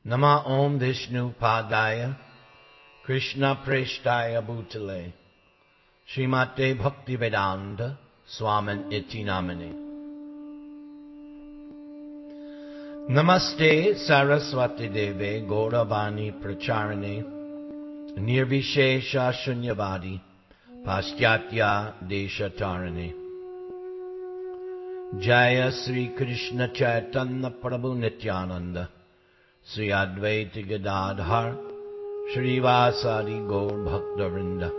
Nama Om Vishnu Padaya Krishna Preshtaya Bhutale Srimate Bhaktivedanta Swamin Iti Namane. Namaste Saraswati Deve Gauravani Pracharane Nirvishesha Shunyavadi Paschatya Deshatarane. Jaya Sri Krishna Chaitanya Prabhu Nityananda Sri Advaita Gadadhar Srivasadi Gaur Bhaktavinda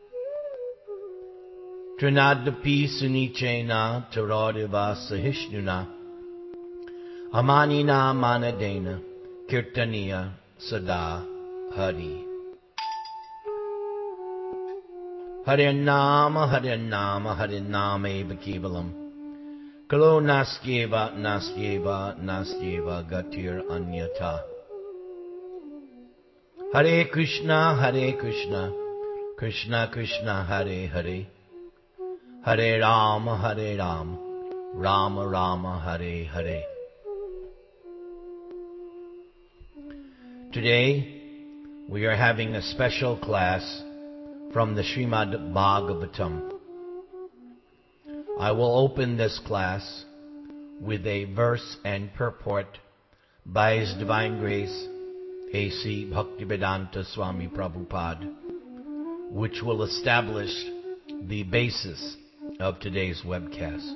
Trinadapi Sunichena Taradeva Sahishnuna Amanina Manadena Kirtaniya Sada Hari. Harinama Harinama Harinama Eva Kevalam Kalo Nastyeva Nastyeva Nastyeva Gatir Anyata. Hare Krishna Krishna Krishna Hare Hare Hare Rama Rama Rama Hare Hare. Today we are having a special class from the Srimad Bhagavatam. I will open this class with a verse and purport by His Divine Grace A.C. Bhaktivedanta Swami Prabhupada, which will establish the basis of today's webcast.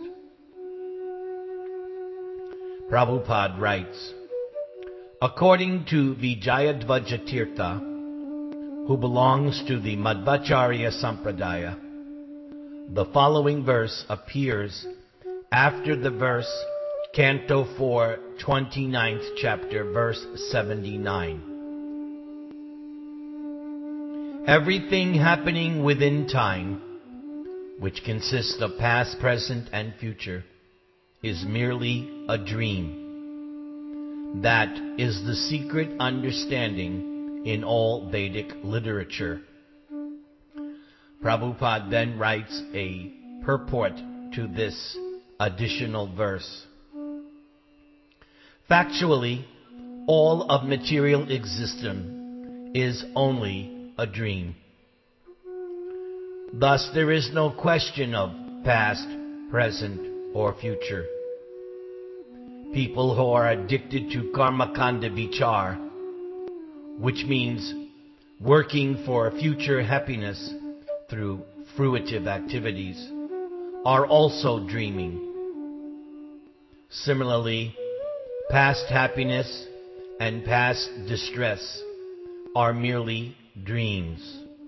Prabhupada writes, according to Vijayadvaja Tirtha, who belongs to the Madhvacharya Sampradaya, the following verse appears after the verse Canto 4, 29th chapter, verse 79. Everything happening within time, which consists of past, present, and future, is merely a dream. That is the secret understanding in all Vedic literature. Prabhupada then writes a purport to this additional verse. Factually, all of material existence is only a dream. Thus, there is no question of past, present, or future. People who are addicted to karmakanda vichar, which means working for future happiness through fruitive activities, are also dreaming. Similarly, past happiness and past distress are merely dreams.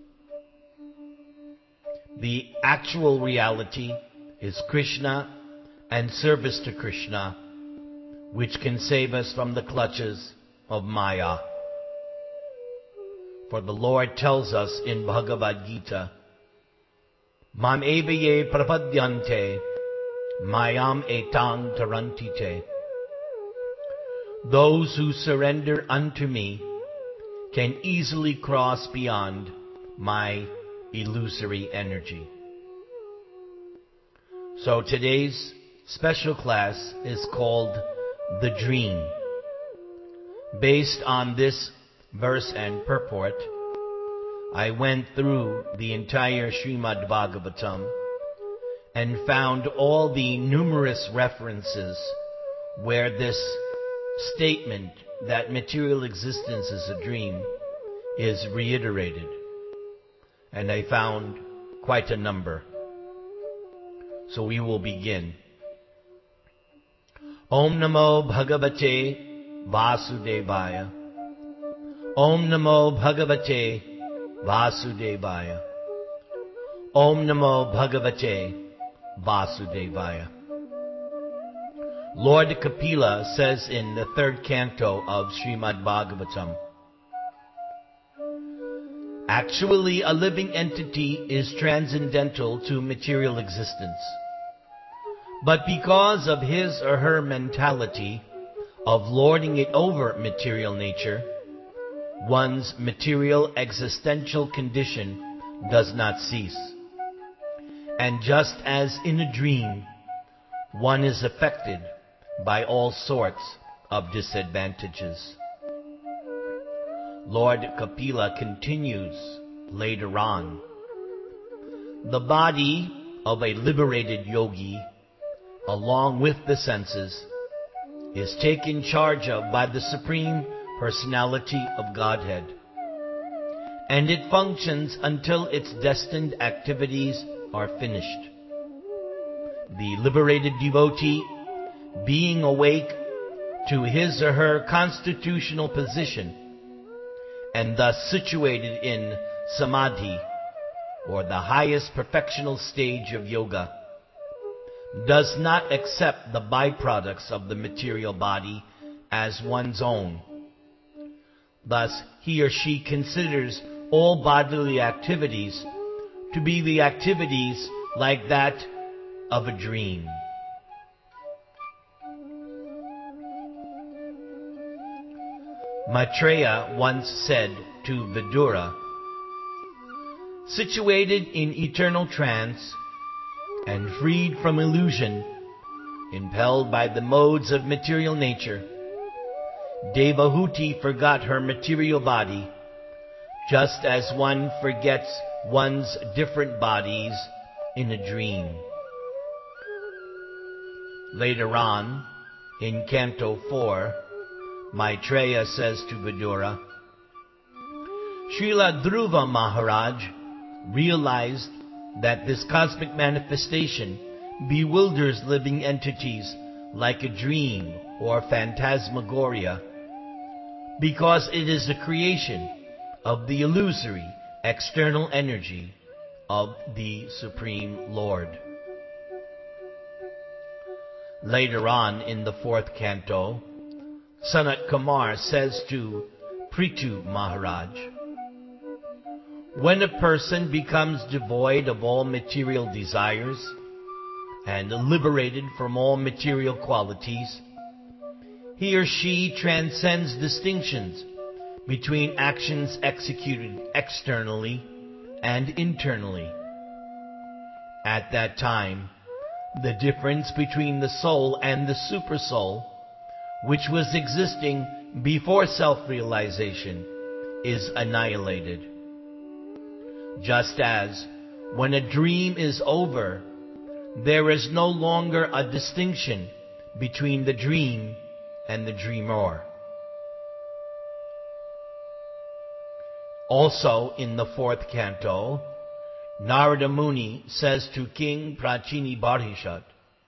The actual reality is Krishna and service to Krishna, which can save us from the clutches of Maya. For the Lord tells us in Bhagavad Gita, Mam evaye prapadyante, mayam etang tarantite. Those who surrender unto me can easily cross beyond my illusory energy. So today's special class is called The Dream. Based on this verse and purport, I went through the entire Srimad Bhagavatam and found all the numerous references where this statement that material existence is a dream is reiterated. And I found quite a number. So we will begin. Om Namo Bhagavate Vasudevaya. Om Namo Bhagavate Vasudevaya. Om Namo Bhagavate Vasudevaya. Lord Kapila says in the 3rd canto of Srimad Bhagavatam, actually a living entity is transcendental to material existence. But because of his or her mentality of lording it over material nature, one's material existential condition does not cease. And just as in a dream, one is affected by all sorts of disadvantages. Lord Kapila continues later on. The body of a liberated yogi, along with the senses, is taken charge of by the Supreme Personality of Godhead, and it functions until its destined activities are finished. The liberated devotee, being awake to his or her constitutional position, and thus situated in samadhi, or the highest perfectional stage of yoga, does not accept the byproducts of the material body as one's own. Thus, he or she considers all bodily activities to be the activities like that of a dream. Maitreya once said to Vidura, situated in eternal trance and freed from illusion, impelled by the modes of material nature, Devahuti forgot her material body, just as one forgets one's different bodies in a dream. Later on, in Canto 4, Maitreya says to Vidura, Srila Dhruva Maharaj realized that this cosmic manifestation bewilders living entities like a dream or phantasmagoria, because it is a creation of the illusory external energy of the Supreme Lord. Later on in the 4th canto, Sanat Kumar says to Prithu Maharaj, when a person becomes devoid of all material desires and liberated from all material qualities, he or she transcends distinctions between actions executed externally and internally. At that time, the difference between the soul and the supersoul, which was existing before self-realization, is annihilated. Just as, when a dream is over, there is no longer a distinction between the dream and the dreamer. Also in the 4th canto, Narada Muni says to King Prachini Barhishat,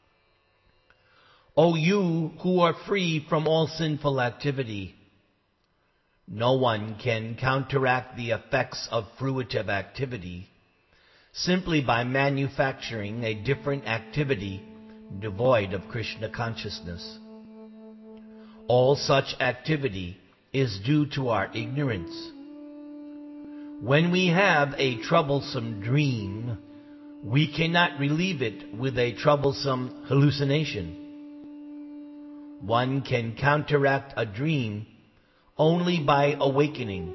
O you who are free from all sinful activity, no one can counteract the effects of fruitive activity simply by manufacturing a different activity devoid of Krishna consciousness. All such activity is due to our ignorance. When we have a troublesome dream, we cannot relieve it with a troublesome hallucination. One can counteract a dream only by awakening.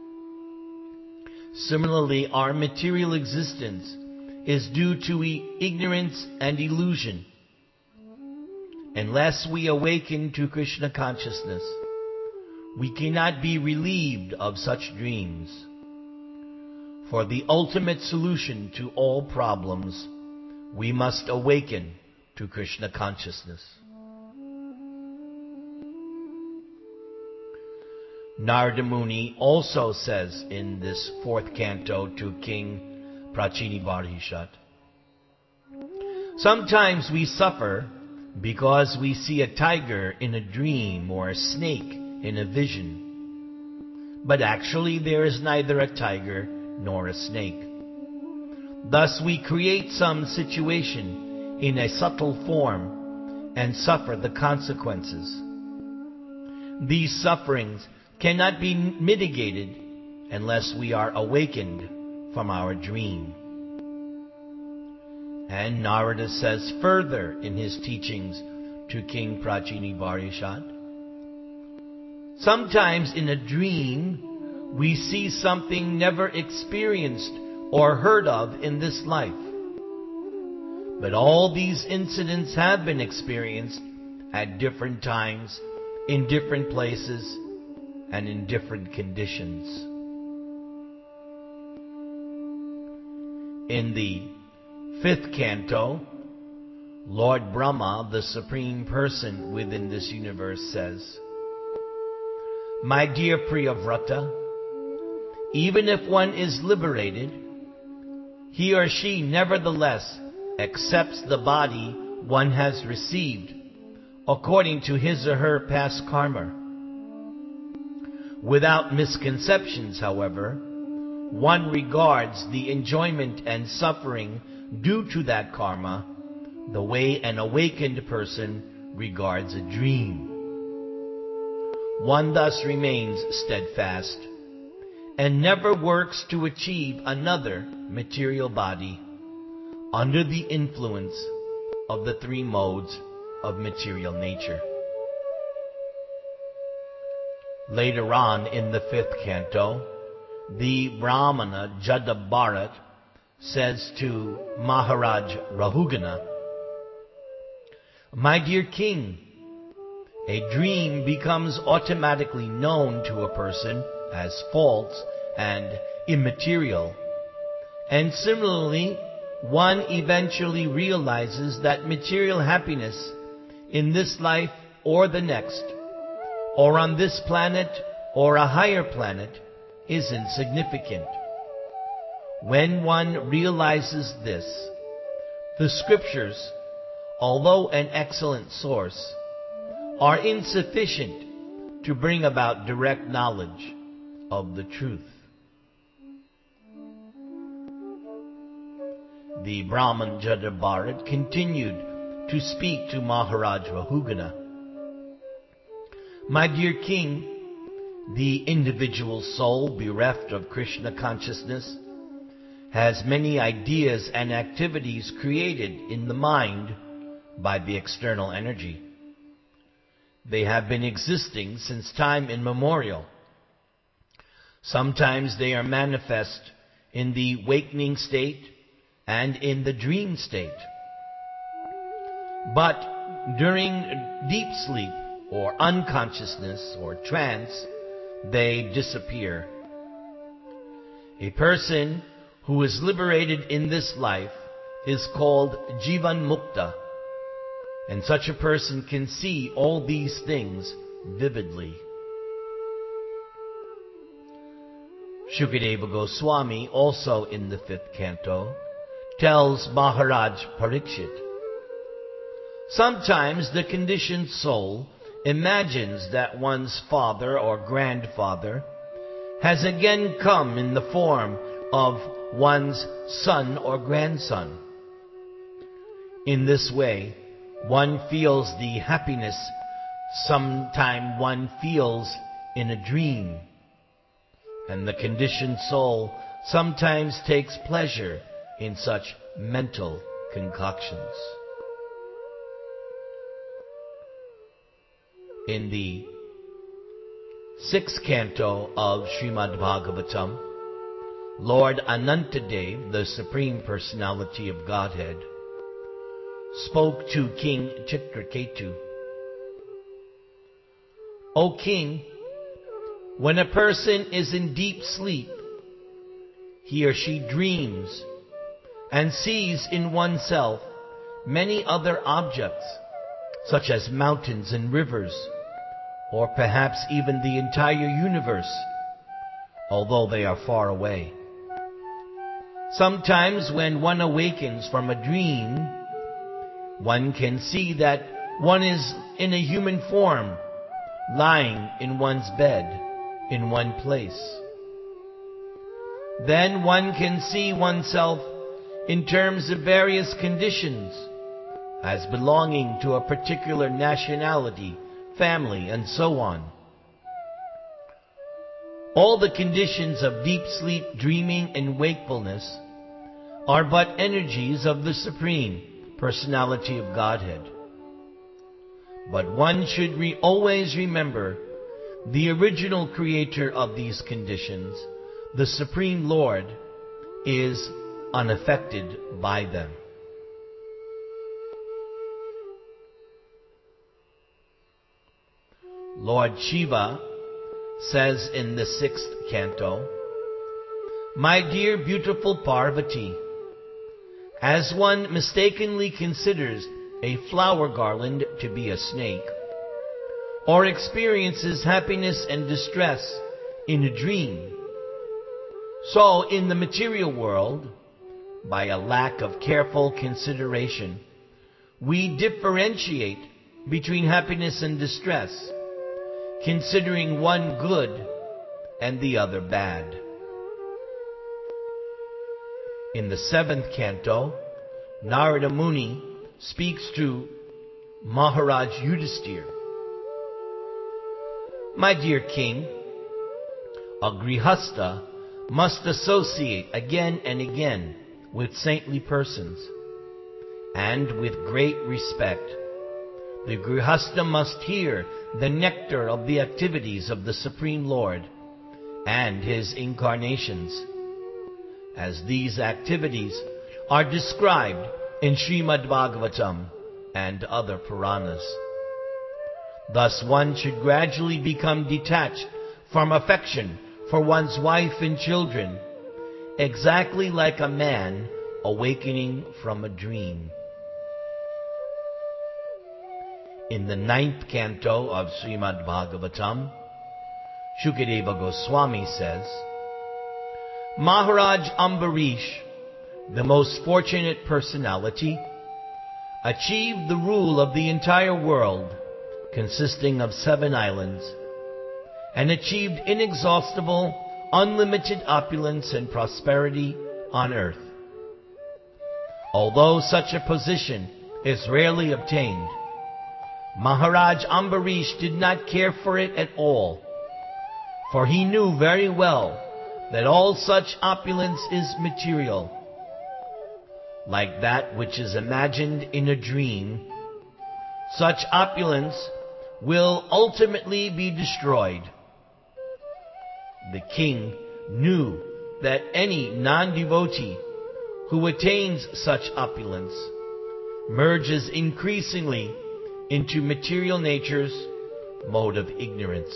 Similarly, our material existence is due to ignorance and illusion. Unless we awaken to Krishna consciousness, we cannot be relieved of such dreams. For the ultimate solution to all problems, we must awaken to Krishna consciousness. Narada Muni also says in this 4th canto to King Prachini Barhishat, sometimes we suffer because we see a tiger in a dream or a snake in a vision. But actually there is neither a tiger nor a snake. Thus we create some situation in a subtle form and suffer the consequences. These sufferings cannot be mitigated unless we are awakened from our dream. And Narada says further in his teachings to King Prachini Barhishat, sometimes in a dream we see something never experienced or heard of in this life. But all these incidents have been experienced at different times, in different places, and in different conditions. In the 5th canto, Lord Brahma, the Supreme Person within this universe, says, "My dear Priyavrata, even if one is liberated, he or she nevertheless accepts the body one has received according to his or her past karma. Without misconceptions, however, one regards the enjoyment and suffering due to that karma the way an awakened person regards a dream. One thus remains steadfast and never works to achieve another material body under the influence of the 3 modes of material nature." Later on in the 5th canto, the Brahmana Jadabharat says to Maharaj Rahugana, "My dear king, a dream becomes automatically known to a person as false and immaterial, and similarly, one eventually realizes that material happiness in this life or the next, or on this planet or a higher planet, is insignificant. When one realizes this, the scriptures, although an excellent source, are insufficient to bring about direct knowledge of the truth." The Brahman Jadabharat continued to speak to Maharaj Rahugana, "My dear king, the individual soul bereft of Krishna consciousness has many ideas and activities created in the mind by the external energy. They have been existing since time immemorial. Sometimes they are manifest in the wakening state and in the dream state. But during deep sleep or unconsciousness or trance, they disappear. A person who is liberated in this life is called Jivan Mukta, and such a person can see all these things vividly." Shukadeva Goswami, also in the 5th canto, tells Maharaj Parikshit, "Sometimes the conditioned soul imagines that one's father or grandfather has again come in the form of one's son or grandson. In this way, one feels the happiness sometime one feels in a dream, and the conditioned soul sometimes takes pleasure in such mental concoctions." In the 6th canto of Srimad Bhagavatam, Lord Anantadev, the Supreme Personality of Godhead, spoke to King Chitraketu, "O king, when a person is in deep sleep, he or she dreams and sees in oneself many other objects, such as mountains and rivers, or perhaps even the entire universe, although they are far away. Sometimes when one awakens from a dream, one can see that one is in a human form, lying in one's bed in one place. Then one can see oneself in terms of various conditions, as belonging to a particular nationality, family, and so on. All the conditions of deep sleep, dreaming, and wakefulness are but energies of the Supreme Personality of Godhead. But one should always remember the original creator of these conditions, the Supreme Lord, is unaffected by them." Lord Shiva says in the 6th canto, "My dear beautiful Parvati, as one mistakenly considers a flower garland to be a snake, or experiences happiness and distress in a dream, so in the material world, by a lack of careful consideration, we differentiate between happiness and distress, considering one good and the other bad." In the 7th canto, Narada Muni speaks to Maharaj Yudhisthira. "My dear king, a grihastha must associate again and again with saintly persons, and with great respect. The grihastha must hear the nectar of the activities of the Supreme Lord and His incarnations, as these activities are described in Srimad Bhagavatam and other Puranas. Thus one should gradually become detached from affection for one's wife and children, exactly like a man awakening from a dream." In the 9th canto of Srimad Bhagavatam, Shukadeva Goswami says, "Maharaj Ambarish, the most fortunate personality, achieved the rule of the entire world, consisting of 7 islands, and achieved inexhaustible, unlimited opulence and prosperity on earth. Although such a position is rarely obtained, Maharaj Ambarish did not care for it at all, for he knew very well that all such opulence is material. Like that which is imagined in a dream, such opulence will ultimately be destroyed. The king knew that any non-devotee who attains such opulence merges increasingly into material nature's mode of ignorance."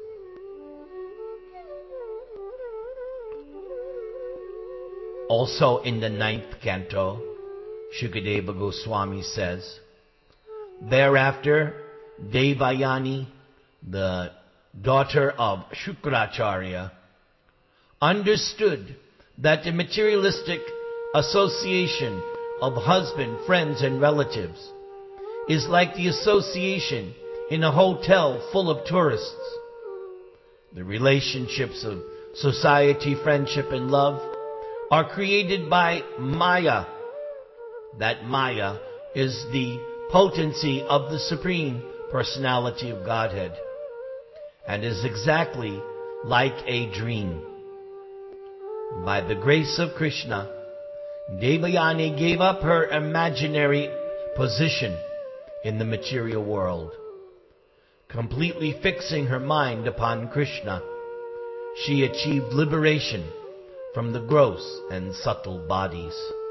Also in the 9th canto, Shukadeva Goswami says, "Thereafter, Devayani, the daughter of Shukracharya, understood that the materialistic association of husband, friends, and relatives is like the association in a hotel full of tourists. The relationships of society, friendship, and love are created by Maya. That Maya is the potency of the Supreme Personality of Godhead, and is exactly like a dream. By the grace of Krishna, Devayani gave up her imaginary position in the material world. Completely fixing her mind upon Krishna, she achieved liberation from the gross and subtle bodies."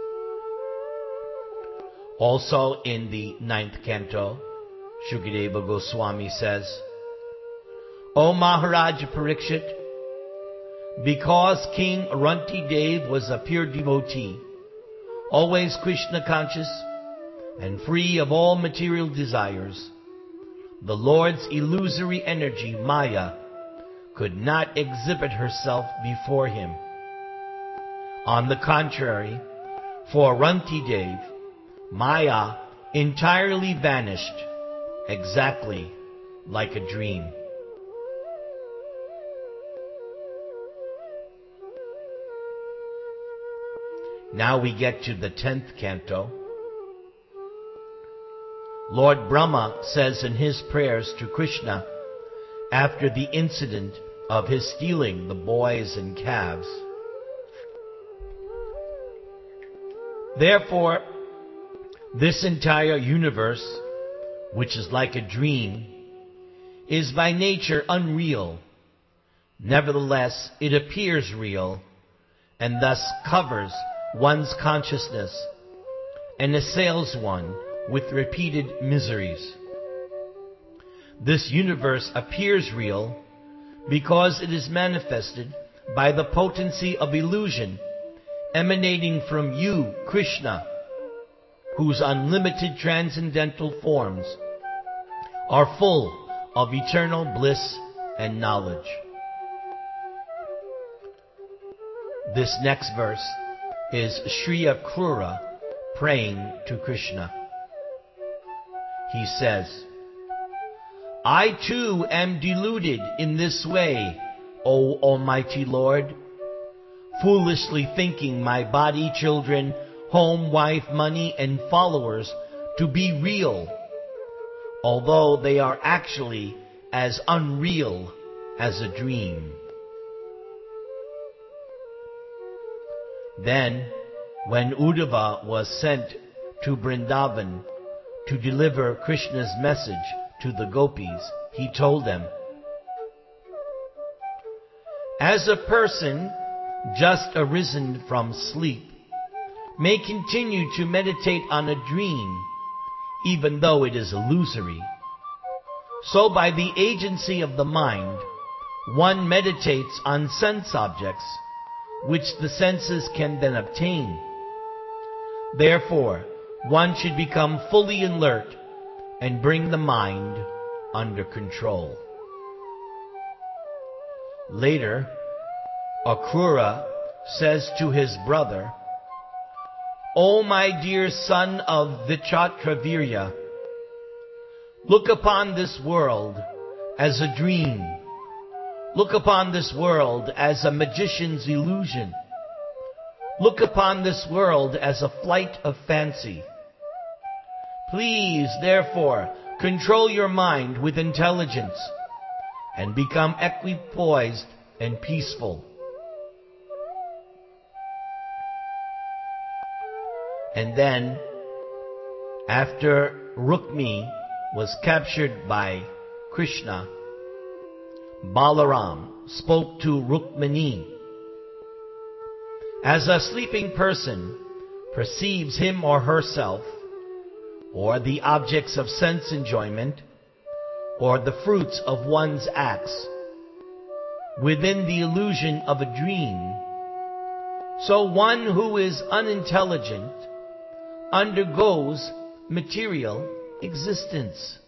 Also in the 9th canto, Shukadeva Goswami says, "O Maharaj Parikshit, because King Ranti Dev was a pure devotee, always Krishna conscious, and free of all material desires, the Lord's illusory energy, Maya, could not exhibit herself before him. On the contrary, for Ranti Dev, Maya entirely vanished, exactly like a dream." Now we get to the 10th canto. Lord Brahma says in his prayers to Krishna after the incident of his stealing the boys and calves, "Therefore, this entire universe, which is like a dream, is by nature unreal. Nevertheless, it appears real, and thus covers one's consciousness and assails one with repeated miseries. This universe appears real because it is manifested by the potency of illusion emanating from you, Krishna, whose unlimited transcendental forms are full of eternal bliss and knowledge. This next verse is Sri Akrura praying to Krishna. He says, I too am deluded in this way, O Almighty Lord, foolishly thinking my body, children, home, wife, money, and followers to be real, although they are actually as unreal as a dream. Then, when Uddhava was sent to Vrindavan to deliver Krishna's message to the gopis, he told them, as a person just arisen from sleep may continue to meditate on a dream, even though it is illusory, so by the agency of the mind, one meditates on sense objects, which the senses can then obtain. Therefore, one should become fully alert and bring the mind under control. Later, Akrura says to his brother, O my dear son of Vichitravirya, look upon this world as a dream. Look upon this world as a magician's illusion. Look upon this world as a flight of fancy. Please, therefore, control your mind with intelligence and become equipoised and peaceful. And then, after Rukmi was captured by Krishna, Balaram spoke to Rukmini. As a sleeping person perceives him or herself, or the objects of sense enjoyment, or the fruits of one's acts, within the illusion of a dream, so one who is unintelligent undergoes material existence.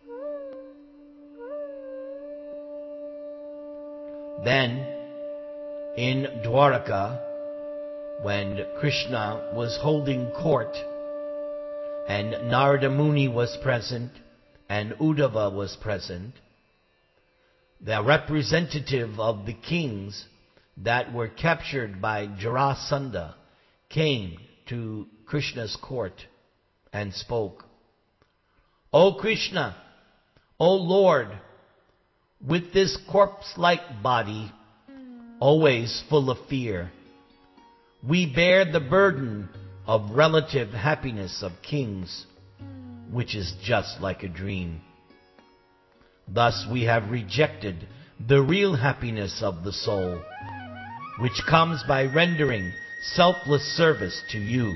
Then, in Dwaraka, when Krishna was holding court, and Narada Muni was present, and Uddhava was present, the representative of the kings that were captured by Jarasandha came to Krishna's court and spoke, O Krishna, O Lord, with this corpse-like body, always full of fear, we bear the burden of relative happiness of kings, which is just like a dream. Thus we have rejected the real happiness of the soul, which comes by rendering selfless service to you.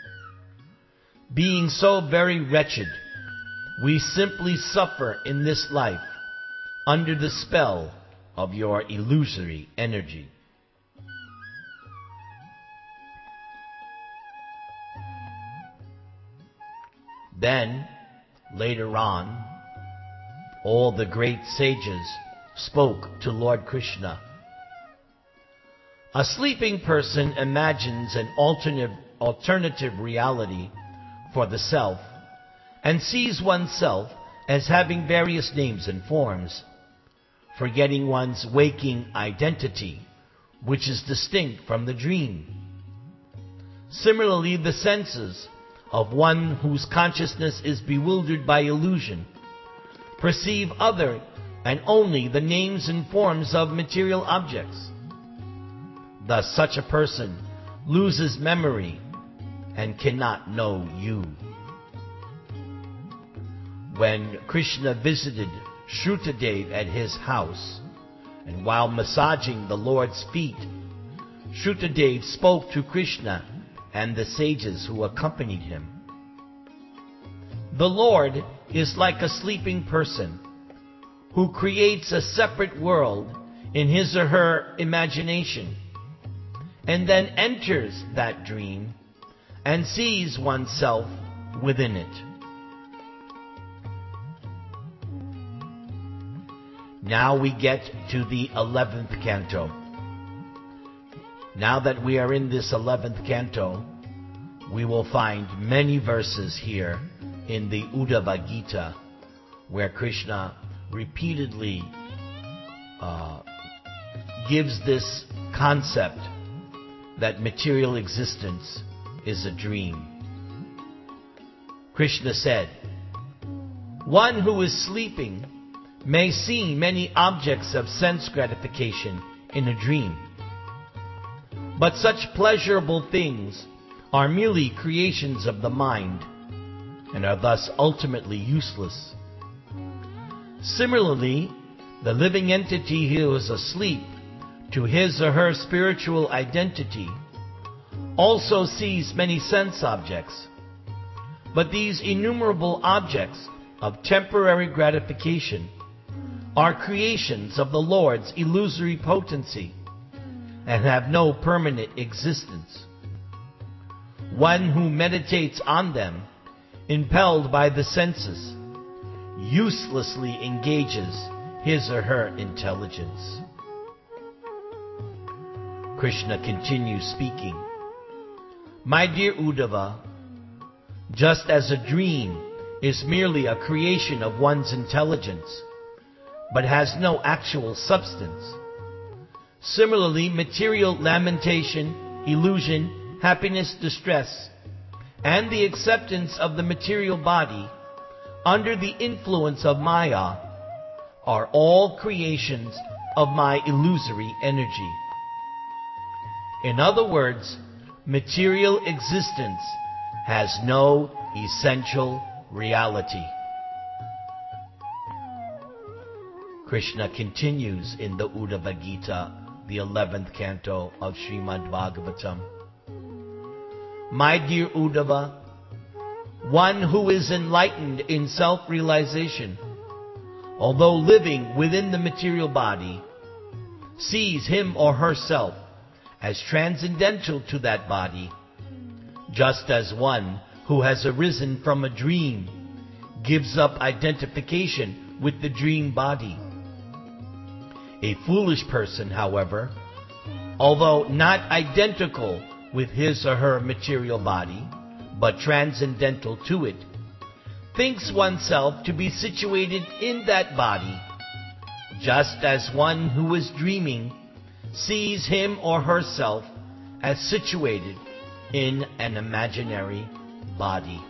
Being so very wretched, we simply suffer in this life under the spell of your illusory energy. Then, later on, all the great sages spoke to Lord Krishna. A sleeping person imagines an alternative reality for the self and sees oneself as having various names and forms, forgetting one's waking identity, which is distinct from the dream. Similarly, the senses of one whose consciousness is bewildered by illusion perceive other and only the names and forms of material objects. Thus, such a person loses memory and cannot know you. When Krishna visited Shrutadev at his house, and while massaging the Lord's feet, Shrutadev spoke to Krishna and the sages who accompanied him. The Lord is like a sleeping person who creates a separate world in his or her imagination, and then enters that dream and sees oneself within it. Now we get to the 11th canto. Now that we are in this 11th canto, we will find many verses here in the Uddhava Gita where Krishna repeatedly gives this concept that material existence is a dream. Krishna said, "One who is sleeping may see many objects of sense gratification in a dream. But such pleasurable things are merely creations of the mind and are thus ultimately useless. Similarly, the living entity who is asleep to his or her spiritual identity also sees many sense objects. But these innumerable objects of temporary gratification are creations of the Lord's illusory potency and have no permanent existence. One who meditates on them, impelled by the senses, uselessly engages his or her intelligence." Krishna continues speaking. "My dear Uddhava, just as a dream is merely a creation of one's intelligence, but has no actual substance, similarly material lamentation, illusion, happiness, distress, and the acceptance of the material body under the influence of Maya are all creations of my illusory energy. In other words, material existence has no essential reality." Krishna continues in the Uddhava Gita, the 11th canto of Srimad Bhagavatam. "My dear Uddhava, one who is enlightened in self-realization, although living within the material body, sees him or herself as transcendental to that body, just as one who has arisen from a dream gives up identification with the dream body. A foolish person, however, although not identical with his or her material body, but transcendental to it, thinks oneself to be situated in that body, just as one who is dreaming sees him or herself as situated in an imaginary body."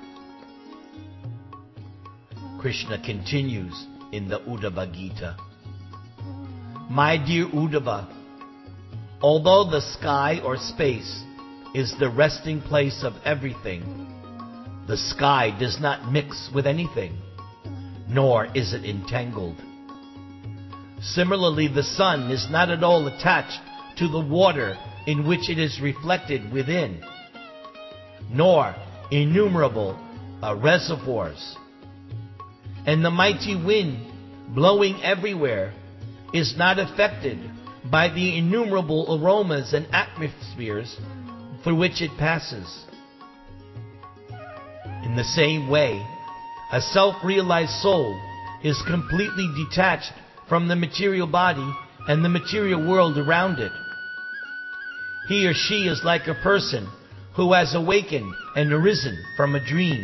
Krishna continues in the Uddhava Gita. "My dear Uddhava, although the sky or space is the resting place of everything, the sky does not mix with anything, nor is it entangled. Similarly, the sun is not at all attached to the water in which it is reflected within, nor innumerable reservoirs. And the mighty wind blowing everywhere is not affected by the innumerable aromas and atmospheres through which it passes. In the same way, a self-realized soul is completely detached from the material body and the material world around it. He or she is like a person who has awakened and arisen from a dream.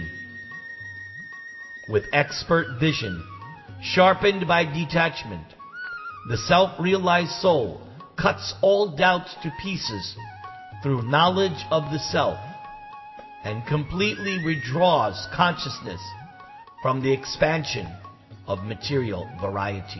With expert vision, sharpened by detachment, the self-realized soul cuts all doubts to pieces through knowledge of the self and completely withdraws consciousness from the expansion of material variety."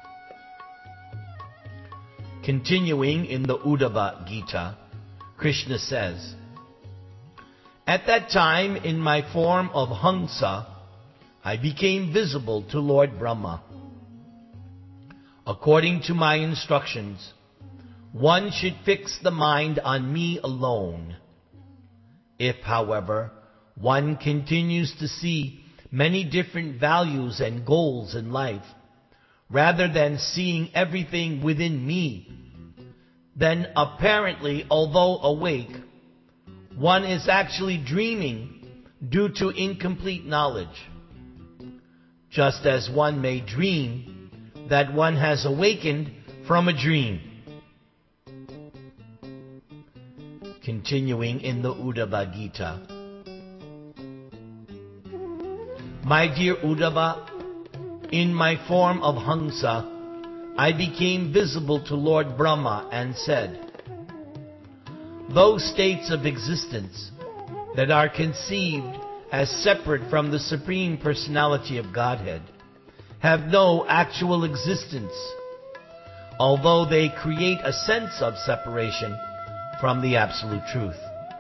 Continuing in the Uddhava Gita, Krishna says, "At that time, in my form of Hamsa, I became visible to Lord Brahma. According to my instructions, one should fix the mind on me alone. If, however, one continues to see many different values and goals in life, rather than seeing everything within me, then apparently, although awake, one is actually dreaming due to incomplete knowledge. Just as one may dream that one has awakened from a dream. Continuing in the Uddhava Gita. My dear Uddhava, in my form of Hamsa, I became visible to Lord Brahma and said, those states of existence that are conceived as separate from the Supreme Personality of Godhead have no actual existence, although they create a sense of separation from the Absolute Truth.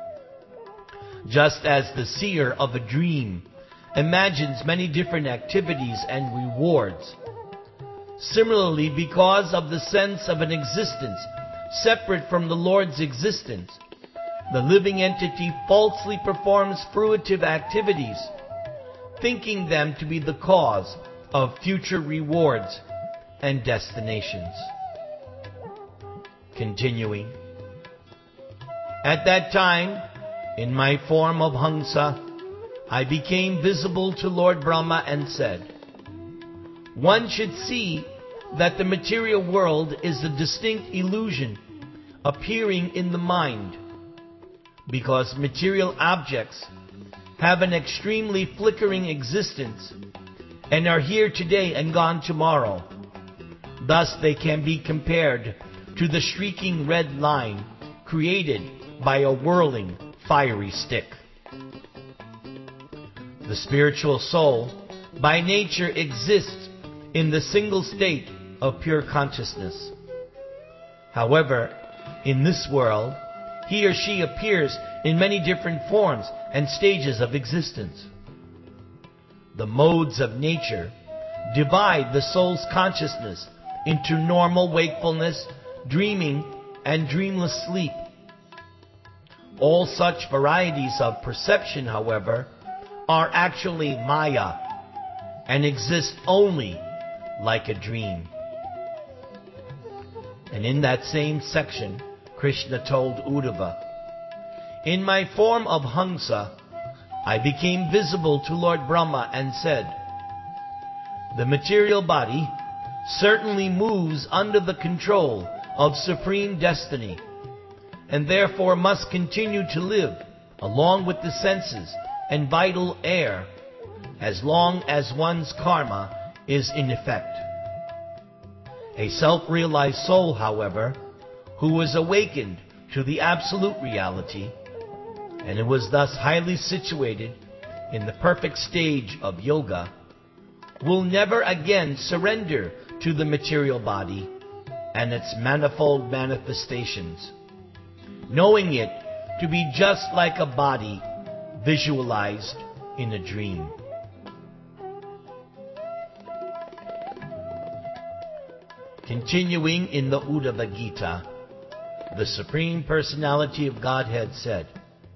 Just as the seer of a dream imagines many different activities and rewards, similarly, because of the sense of an existence separate from the Lord's existence, the living entity falsely performs fruitive activities, thinking them to be the cause of future rewards and destinations. Continuing. At that time, in my form of Hamsa, I became visible to Lord Brahma and said, one should see that the material world is a distinct illusion appearing in the mind, because material objects have an extremely flickering existence and are here today and gone tomorrow. Thus they can be compared to the shrieking red line created by a whirling fiery stick. The spiritual soul by nature exists in the single state of pure consciousness. However, in this world, he or she appears in many different forms and stages of existence. The modes of nature divide the soul's consciousness into normal wakefulness, dreaming, and dreamless sleep. All such varieties of perception, however, are actually Maya and exist only like a dream. And in that same section, Krishna told Uddhava, in my form of Hamsa, I became visible to Lord Brahma and said, the material body certainly moves under the control of supreme destiny, and therefore must continue to live along with the senses and vital air as long as one's karma is in effect. A self-realized soul, however, who was awakened to the absolute reality, and who was thus highly situated in the perfect stage of yoga, will never again surrender to the material body and its manifold manifestations, knowing it to be just like a body visualized in a dream. Continuing in the Uddhava Gita, the Supreme Personality of Godhead said,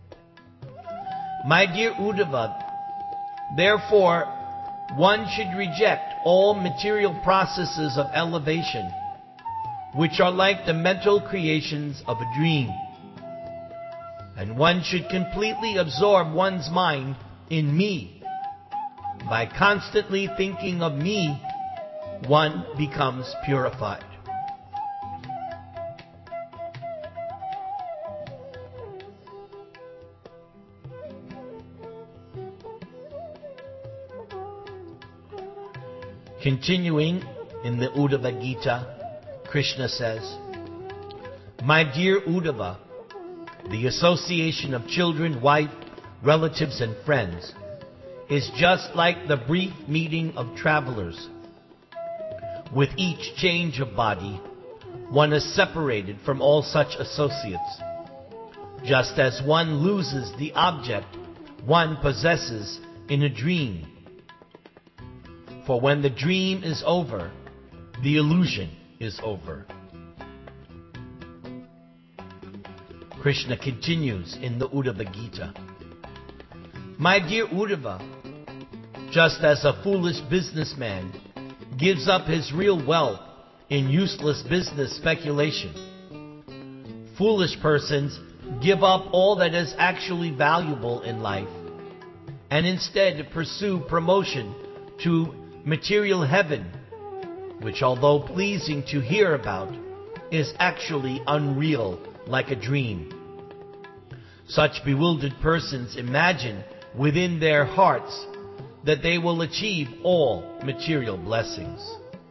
my dear Uddhava, therefore one should reject all material processes of elevation, which are like the mental creations of a dream. And one should completely absorb one's mind in me. By constantly thinking of me, one becomes purified. Continuing in the Uddhava Gita, Krishna says, my dear Uddhava, the association of children, wife, relatives, and friends is just like the brief meeting of travelers. With each change of body, one is separated from all such associates, just as one loses the object one possesses in a dream. For when the dream is over, the illusion is over. Krishna continues in the Uddhava Gita, my dear Uddhava, just as a foolish businessman gives up his real wealth in useless business speculation. Foolish persons give up all that is actually valuable in life and instead pursue promotion to material heaven, which, although pleasing to hear about, is actually unreal, like a dream. Such bewildered persons imagine within their hearts that they will achieve all material blessings.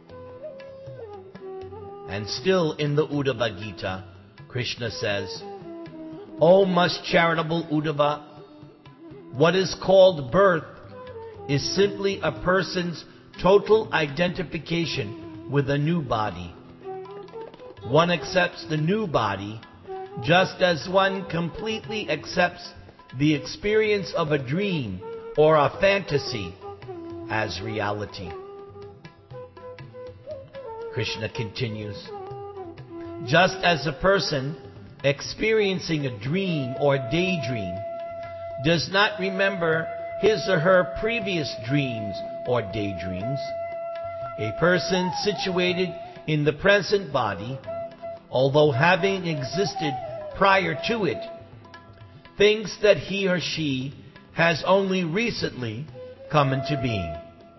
And still in the Uddhava Gita, Krishna says, "O most charitable Uddhava, what is called birth is simply a person's total identification with a new body. One accepts the new body just as one completely accepts the experience of a dream or a fantasy as reality." Krishna continues, "Just as a person experiencing a dream or daydream does not remember his or her previous dreams or daydreams, a person situated in the present body, although having existed prior to it, thinks that he or she has only recently come into being."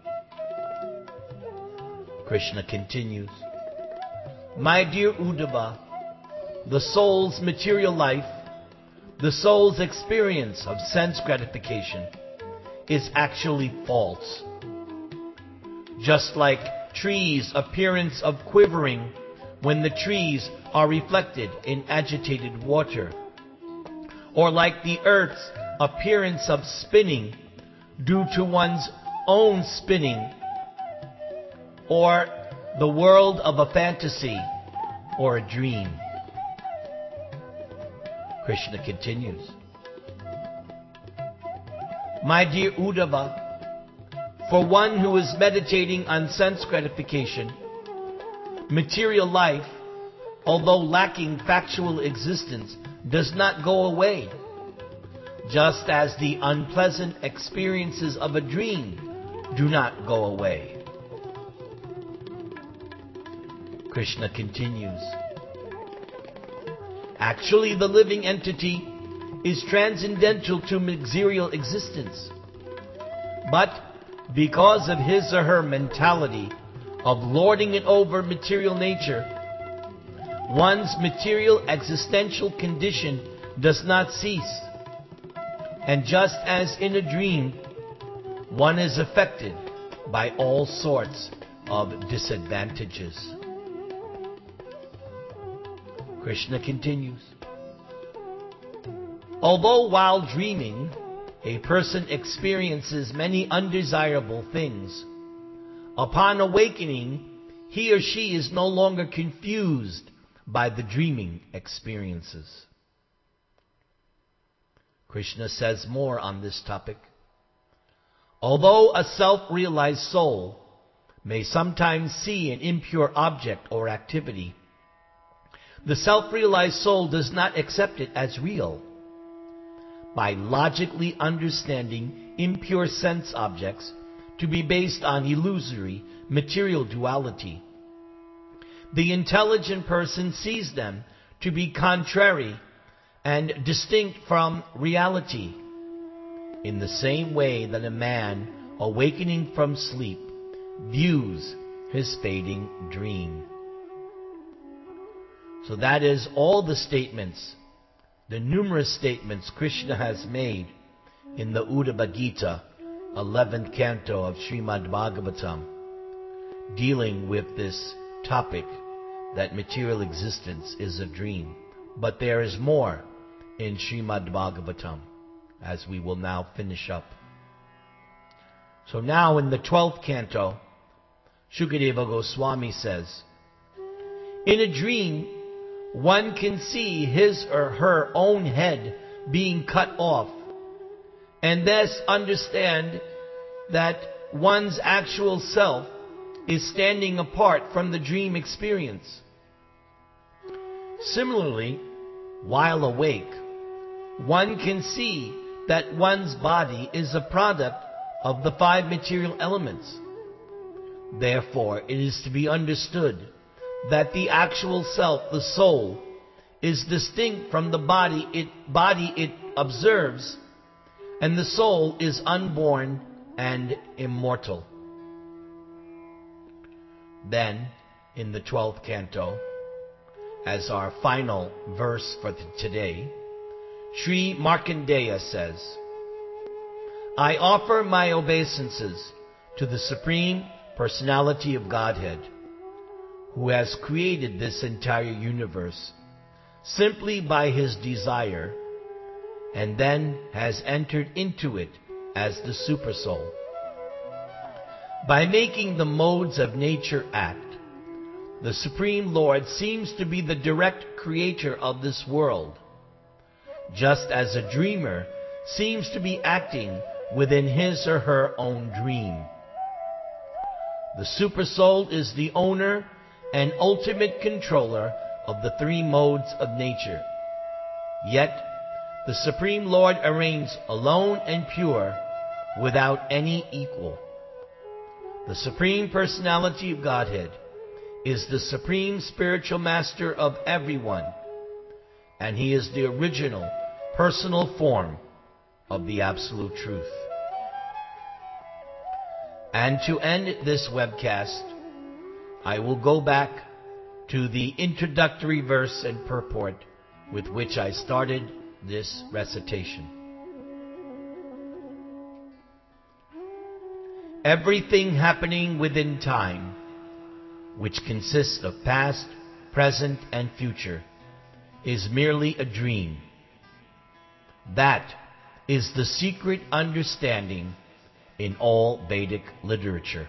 Krishna continues, "My dear Uddhava, the soul's material life, the soul's experience of sense gratification, is actually false. Just like trees' appearance of quivering when the trees are reflected in agitated water, or like the earth's appearance of spinning due to one's own spinning, or the world of a fantasy or a dream." Krishna continues, "My dear Uddhava, for one who is meditating on sense gratification, material life, although lacking factual existence, does not go away, just as the unpleasant experiences of a dream do not go away." Krishna continues, "Actually, the living entity is transcendental to material existence. But because of his or her mentality of lording it over material nature, one's material existential condition does not cease. And just as in a dream, one is affected by all sorts of disadvantages." Krishna continues, "Although while dreaming, a person experiences many undesirable things, upon awakening, he or she is no longer confused by the dreaming experiences." Krishna says more on this topic. "Although a self-realized soul may sometimes see an impure object or activity, the self-realized soul does not accept it as real. By logically understanding impure sense objects to be based on illusory material duality, the intelligent person sees them to be contrary and distinct from reality, in the same way that a man awakening from sleep views his fading dream." So that is all the statements, the numerous statements Krishna has made in the Uddhava Gita, 11th canto of Srimad Bhagavatam, dealing with this topic that material existence is a dream. But there is more in Srimad Bhagavatam, as we will now finish up. So now in the 12th canto, Shukadeva Goswami says, "In a dream, one can see his or her own head being cut off, and thus understand that one's actual self is standing apart from the dream experience. Similarly, while awake, one can see that one's body is a product of the 5 material elements. Therefore, it is to be understood that the actual self, the soul, is distinct from the body it observes, and the soul is unborn and immortal. Then, in the 12th canto, as our final verse for today, Sri Markandeya says, I offer my obeisances to the Supreme Personality of Godhead, who has created this entire universe simply by his desire, and then has entered into it as the Supersoul. By making the modes of nature act, the Supreme Lord seems to be the direct creator of this world, just as a dreamer seems to be acting within his or her own dream. The Supersoul is the owner and ultimate controller of the three modes of nature. Yet, the Supreme Lord reigns alone and pure, without any equal. The Supreme Personality of Godhead is the Supreme Spiritual Master of everyone, and He is the original personal form of the Absolute Truth. And to end this webcast, I will go back to the introductory verse and purport with which I started this recitation. Everything happening within time, which consists of past, present, and future, is merely a dream. That is the secret understanding in all Vedic literature.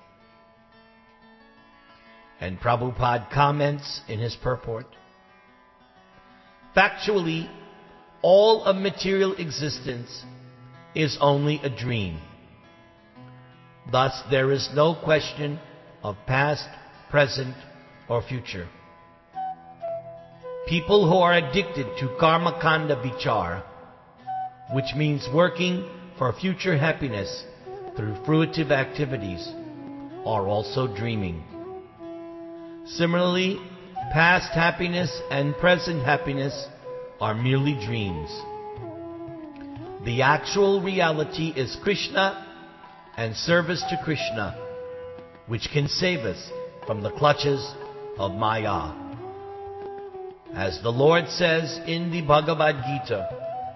And Prabhupada comments in his purport, factually, all of material existence is only a dream. Thus, there is no question of past, present, or future. People who are addicted to karma kanda vichar, which means working for future happiness through fruitive activities, are also dreaming. Similarly, past happiness and present happiness are merely dreams. The actual reality is Krishna and service to Krishna, which can save us from the clutches of Maya. As the Lord says in the Bhagavad Gita,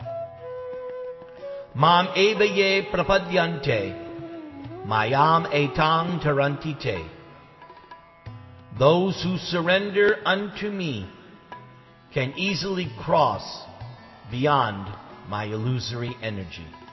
Mam eva ye prapadyante, mayam etang taranti te. Those who surrender unto me can easily cross beyond my illusory energy.